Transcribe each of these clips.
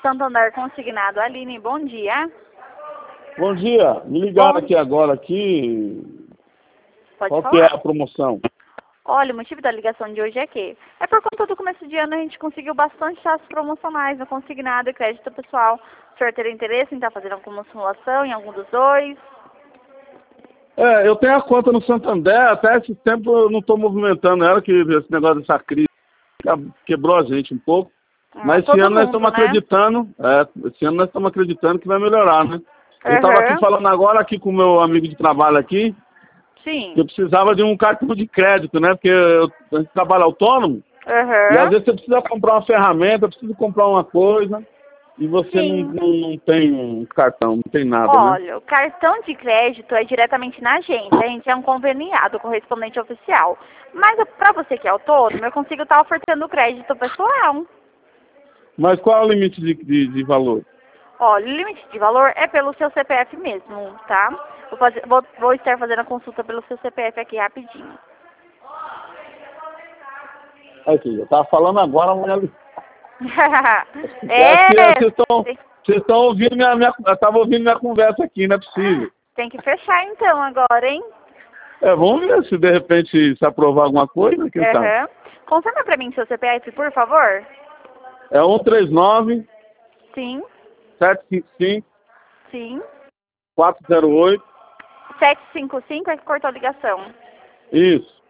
Santander Consignado. Aline, bom dia. Bom dia, me ligaram aqui agora aqui. Pode Qual falar? que é a promoção? Olha, o motivo da ligação de hoje é que é por conta do começo de ano a gente conseguiu bastante taxas promocionais no consignado e crédito pessoal. O senhor teria interesse em estar fazendo alguma simulação em algum dos dois? Eu tenho a conta no Santander, até esse tempo eu não estou movimentando ela, que esse negócio dessa crise quebrou a gente um pouco. Mas esse ano nós estamos acreditando, esse ano nós estamos acreditando que vai melhorar, né? Eu estava aqui falando agora aqui com o meu amigo de trabalho aqui, Sim. que eu precisava de um cartão de crédito, né? Porque a gente trabalha autônomo, e às vezes você precisa comprar uma ferramenta, precisa comprar uma coisa, e você não tem um cartão, não tem nada, Olha, o cartão de crédito é diretamente na agência, a gente é um conveniado, correspondente oficial. Mas para você que é autônomo, eu consigo estar ofertando crédito pessoal. Mas qual é o limite de valor? Olha, o limite de valor é pelo seu CPF mesmo, tá? Vou estar fazendo a consulta pelo seu CPF aqui rapidinho. Aqui, eu estava falando agora, mas... Vocês estão ouvindo eu estava ouvindo minha conversa aqui, não é possível. Tem que fechar então agora, hein? Vamos ver se de repente se aprovar alguma coisa, quem sabe. Confirma pra mim seu CPF, por favor. É 139... Sim. 755... Sim. 408... 755 é que cortou a ligação. Isso.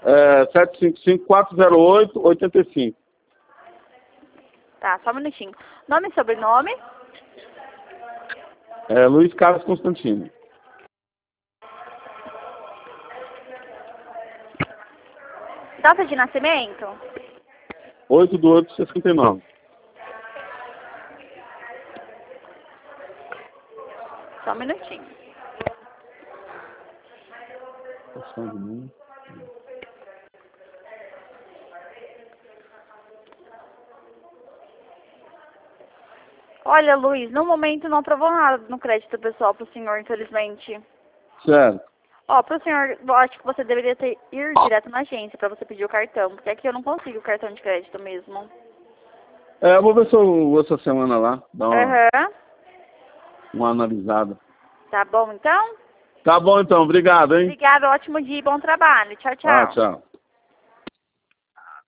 755-408-85. Tá, só um minutinho. Nome e sobrenome? Luiz Carlos Constantino. Data de nascimento? 8/8/69. Só um minutinho. Olha, Luiz, no momento não aprovou nada no crédito pessoal pro senhor, infelizmente. Certo. Pro senhor, eu acho que você deveria ir direto na agência pra você pedir o cartão, porque aqui eu não consigo o cartão de crédito mesmo. Eu vou ver se eu vou essa semana lá, dar uma analisada. Tá bom, então? Tá bom, então. Obrigado, hein? Obrigada, ótimo dia e bom trabalho. Tchau, tchau. Tchau.